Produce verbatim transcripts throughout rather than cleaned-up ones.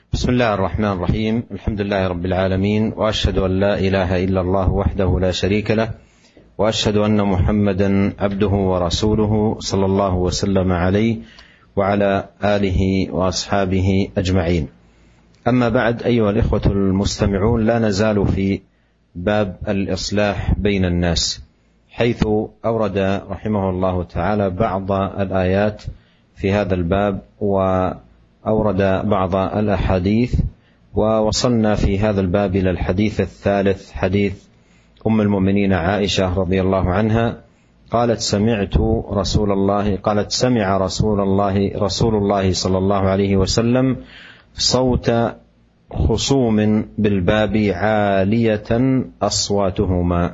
بسم الله الرحمن الرحيم. الحمد لله رب العالمين، وأشهد أن لا إله إلا الله وحده لا شريك له، وأشهد أن محمدا عبده ورسوله صلى الله وسلم عليه وعلى آله وأصحابه أجمعين. أما بعد، أيها الإخوة المستمعون، لا نزال في باب الإصلاح بين الناس، حيث أورد رحمه الله تعالى بعض الآيات في هذا الباب، وأورد بعض الأحاديث، ووصلنا في هذا الباب إلى الحديث الثالث، حديث أم المؤمنين عائشة رضي الله عنها قالت سمعت رسول الله قالت سمع رسول الله رسول الله صلى الله عليه وسلم صوت خصوم بالباب عالية أصواتهما،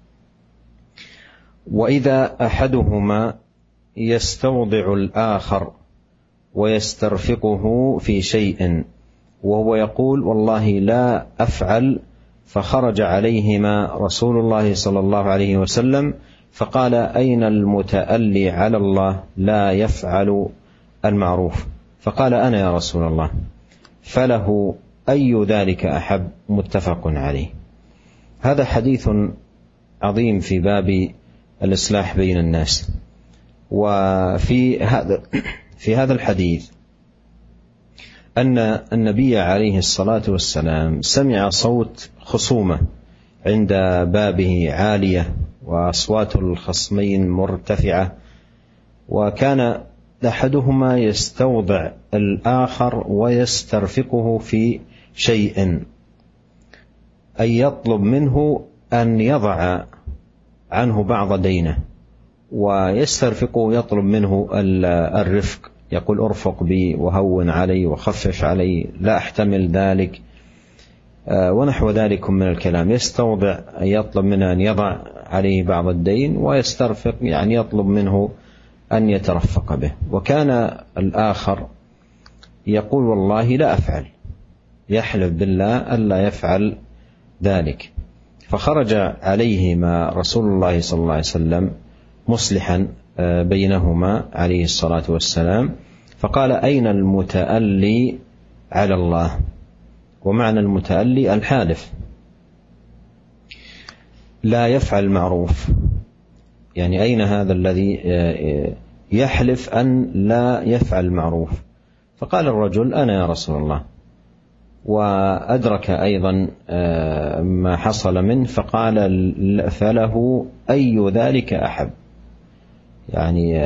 وإذا أحدهما يستوضع الآخر ويسترفقه في شيء وهو يقول والله لا أفعل، فخرج عليهما رسول الله صلى الله عليه وسلم فقال أين المتألي على الله لا يفعل المعروف؟ فقال أنا يا رسول الله، فله أي ذلك أحب؟ متفق عليه. هذا حديث عظيم في باب الإصلاح بين الناس. وفي هذا في هذا الحديث أن النبي عليه الصلاة والسلام سمع صوت خصومة عند بابه عالية، وأصوات الخصمين مرتفعة، وكان أحدهما يستوضع الآخر ويسترفقه في شيء، أي يطلب منه أن يضع عنه بعض دينه، ويسترفقه يطلب منه الرفق، يقول أرفق بي وهون علي وخفف علي، لا أحتمل ذلك، ونحو ذلك من الكلام. يستوضع يطلب منه أن يضع عليه بعض الدين، ويسترفق يعني يطلب منه أن يترفق به. وكان الآخر يقول والله لا أفعل، يحلف بالله ألا يفعل ذلك. فخرج عليهما رسول الله صلى الله عليه وسلم مصلحا بينهما عليه الصلاة والسلام، فقال أين المتألي على الله؟ ومعنى المتألي الحالف لا يفعل معروف، يعني أين هذا الذي يحلف أن لا يفعل معروف؟ فقال الرجل أنا يا رسول الله، وأدرك أيضا ما حصل منه فقال فله أي ذلك أحب، يعني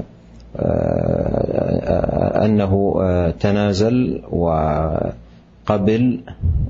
أنه تنازل وقبل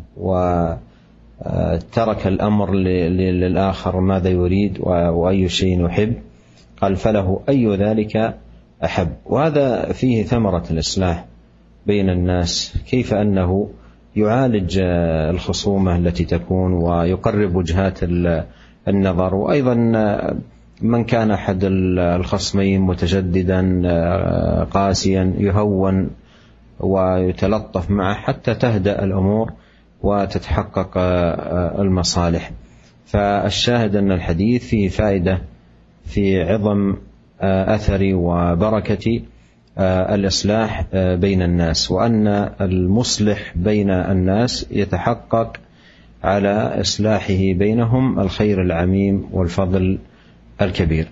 وترك الأمر للآخر ماذا يريد وأي شيء يحب، قال فله أي ذلك أحب. وهذا فيه ثمرة الإصلاح بين الناس، كيف أنه يعالج الخصومة التي تكون ويقرب وجهات النظر. وأيضا من كان أحد الخصمين متشددا قاسيا يهون ويتلطف معه حتى تهدأ الأمور وتتحقق المصالح. فالشاهد أن الحديث فيه فائدة في عظم أثر وبركة الإصلاح بين الناس، وأن المصلح بين الناس يتحقق على إصلاحه بينهم الخير العميم والفضل الكبير.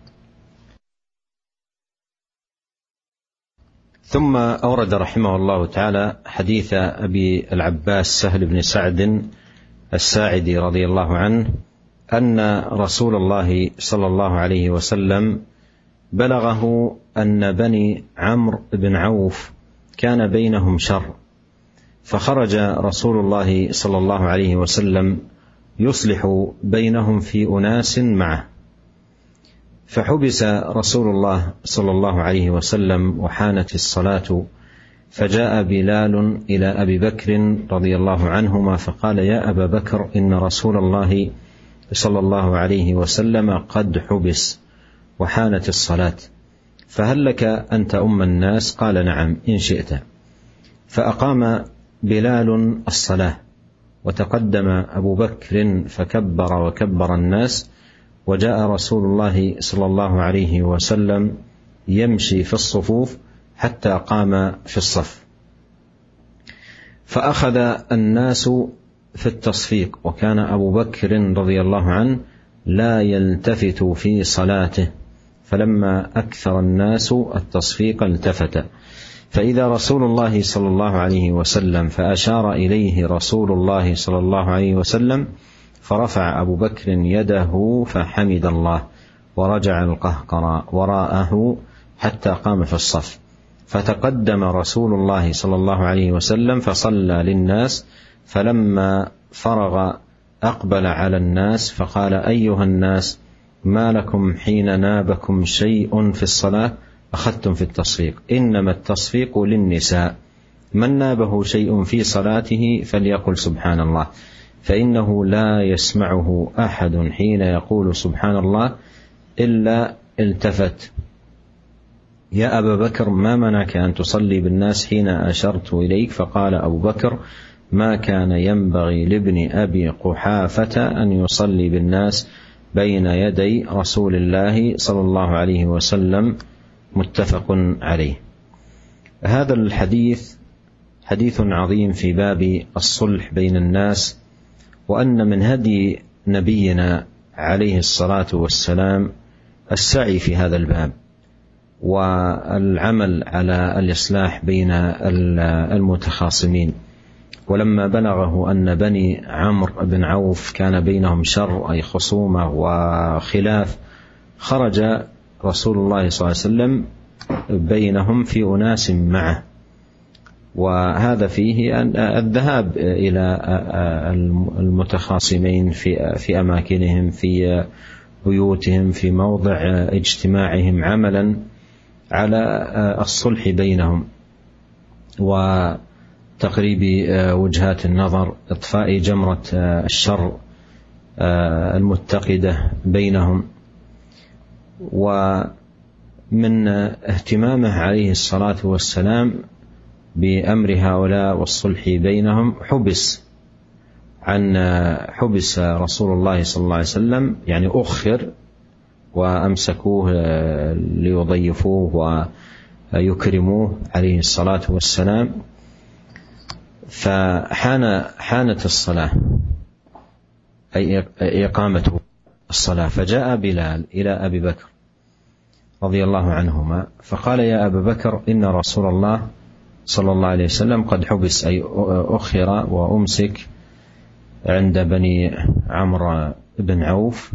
ثم أورد رحمه الله تعالى حديث أبي العباس سهل بن سعد الساعدي رضي الله عنه أن رسول الله صلى الله عليه وسلم بلغه أن بني عمرو بن عوف كان بينهم شر، فخرج رسول الله صلى الله عليه وسلم يصلح بينهم في أناس معه، فحبس رسول الله صلى الله عليه وسلم وحانت الصلاة، فجاء بلال إلى أبي بكر رضي الله عنهما فقال يا أبا بكر إن رسول الله صلى الله عليه وسلم قد حبس وحانت الصلاة، فهل لك أن تؤم الناس؟ قال نعم إن شئت. فأقام بلال الصلاة، وتقدم أبو بكر فكبر وكبر الناس، وجاء رسول الله صلى الله عليه وسلم يمشي في الصفوف حتى قام في الصف، فأخذ الناس في التصفيق، وكان أبو بكر رضي الله عنه لا يلتفت في صلاته، فلما أكثر الناس التصفيق التفت، فإذا رسول الله صلى الله عليه وسلم فأشار إليه رسول الله صلى الله عليه وسلم، فرفع أبو بكر يده فحمد الله، ورجع القهقرى وراءه حتى قام في الصف، فتقدم رسول الله صلى الله عليه وسلم فصلى للناس، فلما فرغ أقبل على الناس فقال: أيها الناس، ما لكم حين نابكم شيء في الصلاة أخذتم في التصفيق؟ إنما التصفيق للنساء، من نابه شيء في صلاته فليقل سبحان الله، فإنه لا يسمعه أحد حين يقول سبحان الله إلا التفت. يا أبا بكر، ما منعك أن تصلي بالناس حين أشرت إليك؟ فقال أبو بكر: ما كان ينبغي لابن أبي قحافة أن يصلي بالناس بين يدي رسول الله صلى الله عليه وسلم، متفق عليه. هذا الحديث حديث عظيم في باب الصلح بين الناس، وأن من هدي نبينا عليه الصلاة والسلام السعي في هذا الباب والعمل على الإصلاح بين المتخاصمين. ولما بلغه أن بني عمرو بن عوف كان بينهم شر، أي خصومة وخلاف، خرج رسول الله صلى الله عليه وسلم بينهم في أناس معه، وهذا فيه الذهاب إلى المتخاصمين في في أماكنهم، في بيوتهم، في موضع اجتماعهم، عملا على الصلح بينهم وتقريب وجهات النظر، إطفاء جمرة الشر المتقدة بينهم. ومن اهتمامه عليه الصلاة والسلام بأمر هؤلاء والصلح بينهم حبس عن حبس رسول الله صلى الله عليه وسلم، يعني أخر وأمسكوه ليضيفوه ويكرموه عليه الصلاة والسلام. فحان حانت الصلاة، أي إقامة الصلاة، فجاء بلال إلى أبي بكر رضي الله عنهما فقال: يا أبا بكر، إن رسول الله صلى الله عليه وسلم قد حبس، أي أخر وأمسك عند بني عمرو بن عوف،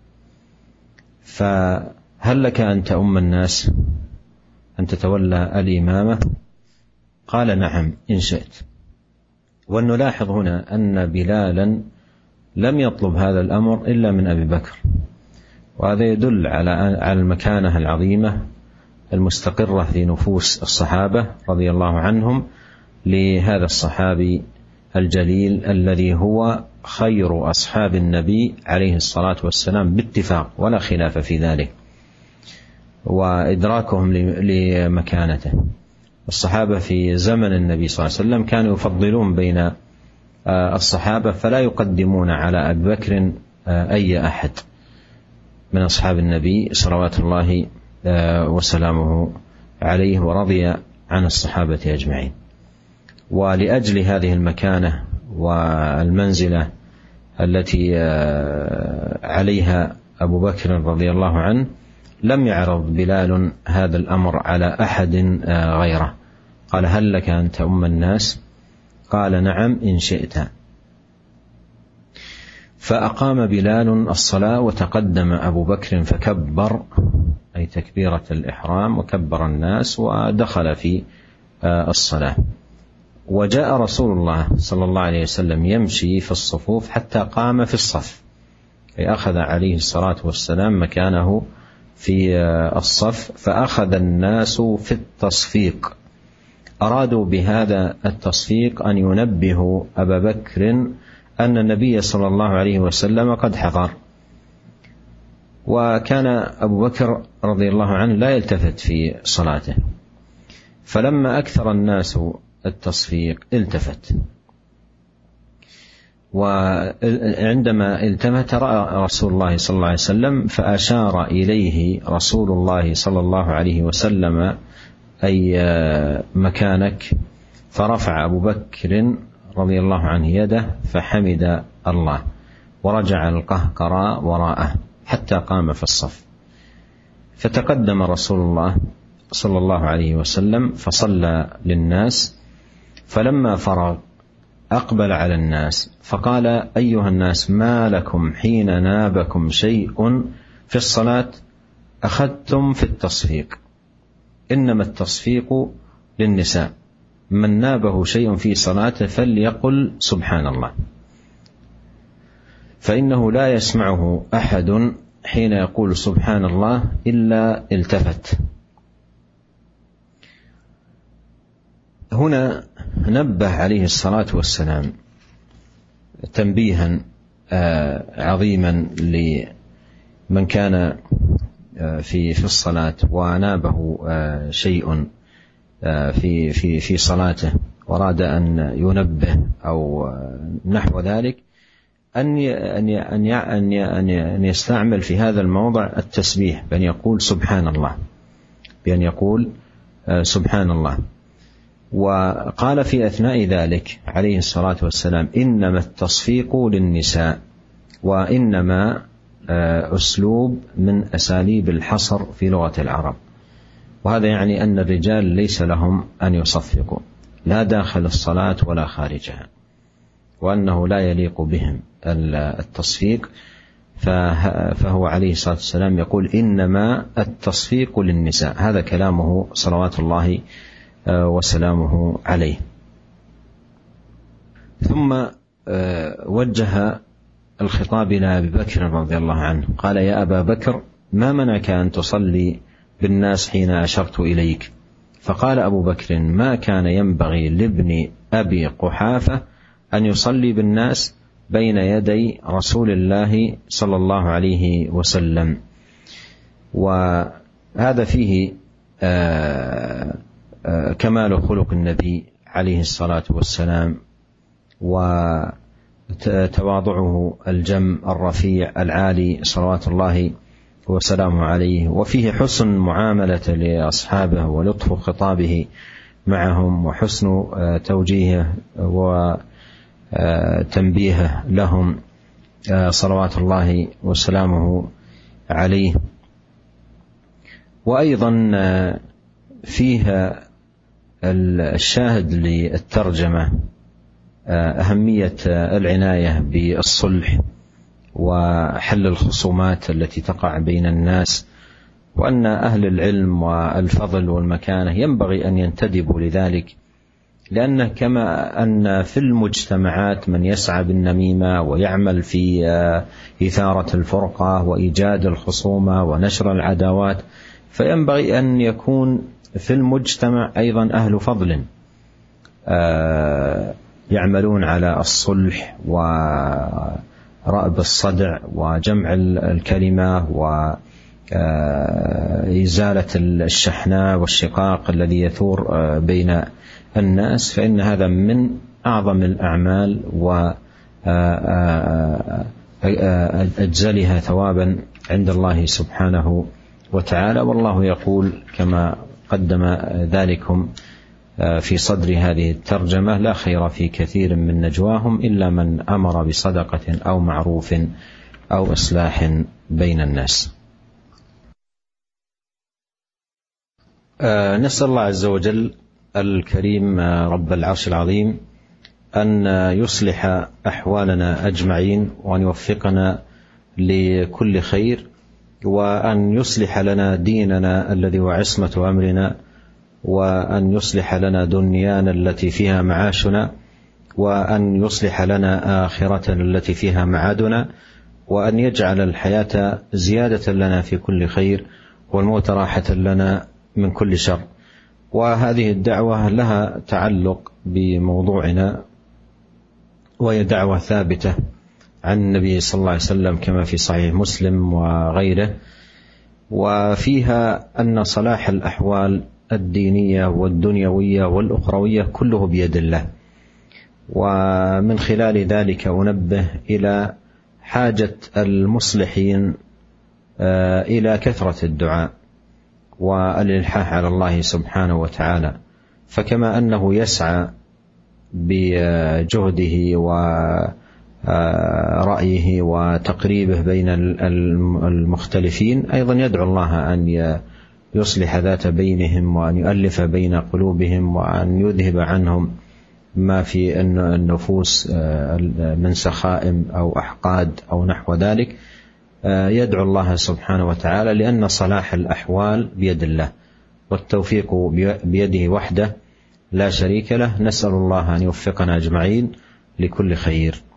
فهل لك أن تؤم الناس، أن تتولى الإمامة؟ قال: نعم إن شئت. ونلاحظ هنا أن بلالا لم يطلب هذا الأمر إلا من أبي بكر، وهذا يدل على المكانة العظيمة المستقرة في نفوس الصحابة رضي الله عنهم لهذا الصحابي الجليل الذي هو خير أصحاب النبي عليه الصلاة والسلام باتفاق ولا خلاف في ذلك، وإدراكهم لمكانته. الصحابة في زمن النبي صلى الله عليه وسلم كانوا يفضلون بين الصحابة، فلا يقدمون على أبي بكر أي أحد من أصحاب النبي صلوات الله وسلامه عليه، ورضي عن الصحابة أجمعين. ولأجل هذه المكانة والمنزلة التي عليها أبو بكر رضي الله عنه لم يعرض بلال هذا الأمر على أحد غيره. قال: هل لك أن تؤم الناس؟ قال: نعم إن شئت. فأقام بلال الصلاة، وتقدم أبو بكر فكبر، أي تكبيرة الإحرام، وكبر الناس ودخل في الصلاة. وجاء رسول الله صلى الله عليه وسلم يمشي في الصفوف حتى قام في الصف، أي أخذ عليه الصلاة والسلام مكانه في الصف، فأخذ الناس في التصفيق. أرادوا بهذا التصفيق أن ينبهوا أبا بكر أن النبي صلى الله عليه وسلم قد حضر، وكان أبو بكر رضي الله عنه لا يلتفت في صلاته، فلما أكثر الناس التصفيق التفت، وعندما التفت رأى رسول الله صلى الله عليه وسلم فأشار إليه رسول الله صلى الله عليه وسلم: أي مكانك، فرفع أبو بكر رضي الله عنه يده فحمد الله، ورجع القهقراء وراءه حتى قام في الصف. فتقدم رسول الله صلى الله عليه وسلم فصلى للناس، فلما فرغ أقبل على الناس فقال: أيها الناس، ما لكم حين نابكم شيء في الصلاة أخذتم في التصفيق؟ إنما التصفيق للنساء، من نابه شيء في صلاته فليقل سبحان الله، فإنه لا يسمعه أحد حين يقول سبحان الله إلا التفت. هنا نبه عليه الصلاة والسلام تنبيها عظيما لمن كان في في الصلاة ونابه شيء في في في صلاته وراد أن ينبه أو نحو ذلك، أن أن أن أن يستعمل في هذا الموضع التسبيح بأن يقول سبحان الله، بأن يقول سبحان الله. وقال في أثناء ذلك عليه الصلاة والسلام: إنما التصفيق للنساء، وإنما أسلوب من أساليب الحصر في لغة العرب، وهذا يعني أن الرجال ليس لهم أن يصفقوا لا داخل الصلاة ولا خارجها، وأنه لا يليق بهم التصفيق، فهو عليه الصلاة والسلام يقول: إنما التصفيق للنساء. هذا كلامه صلوات الله وسلامه عليه. ثم وجه الخطاب إلى أبي بكر رضي الله عنه، قال: يا أبا بكر، ما منعك أن تصلي بالناس حين أشرت إليك؟ فقال أبو بكر: ما كان ينبغي لابن أبي قحافة أن يصلي بالناس بين يدي رسول الله صلى الله عليه وسلم. وهذا فيه كمال خلق النبي عليه الصلاة والسلام، وتواضعه الجم الرفيع العالي صلوات الله وسلامه عليه، وفيه حسن معاملة لأصحابه ولطف خطابه معهم وحسن توجيهه وتنبيهه لهم صلوات الله وسلامه عليه. وأيضا فيها الشاهد للترجمة أهمية العناية بالصلح وحل الخصومات التي تقع بين الناس، وأن أهل العلم والفضل والمكانة ينبغي أن ينتدبوا لذلك، لأنه كما أن في المجتمعات من يسعى بالنميمة ويعمل في إثارة الفرقة وإيجاد الخصومة ونشر العداوات، فينبغي أن يكون في المجتمع أيضا أهل فضل يعملون على الصلح ورأب الصدع وجمع الكلمة وإزالة الشحناء والشقاق الذي يثور بين الناس، فإن هذا من أعظم الأعمال وأجزلها ثوابا عند الله سبحانه وتعالى. والله يقول كما قدم ذلكم في صدر هذه الترجمة: لا خير في كثير من نجواهم إلا من أمر بصدقة أو معروف أو إصلاح بين الناس. نسأل الله عز وجل الكريم رب العرش العظيم أن يصلح أحوالنا أجمعين، وأن يوفقنا لكل خير، وأن يصلح لنا ديننا الذي هو عصمة أمرنا، وأن يصلح لنا دنيانا التي فيها معاشنا، وأن يصلح لنا آخرتنا التي فيها معادنا، وأن يجعل الحياة زيادة لنا في كل خير والموت راحة لنا من كل شر. وهذه الدعوة لها تعلق بموضوعنا، وهي دعوة ثابتة عن النبي صلى الله عليه وسلم كما في صحيح مسلم وغيره، وفيها أن صلاح الأحوال الدينية والدنيوية والأخروية كله بيد الله. ومن خلال ذلك أنبه إلى حاجة المصلحين إلى كثرة الدعاء والإلحاح على الله سبحانه وتعالى، فكما أنه يسعى بجهده ورأيه وتقريبه بين المختلفين، أيضا يدعو الله أن يصلح ذات بينهم وأن يؤلف بين قلوبهم وأن يذهب عنهم ما في النفوس من سخائم أو أحقاد أو نحو ذلك. يدعو الله سبحانه وتعالى، لأن صلاح الأحوال بيد الله والتوفيق بيده وحده لا شريك له. نسأل الله أن يوفقنا أجمعين لكل خير.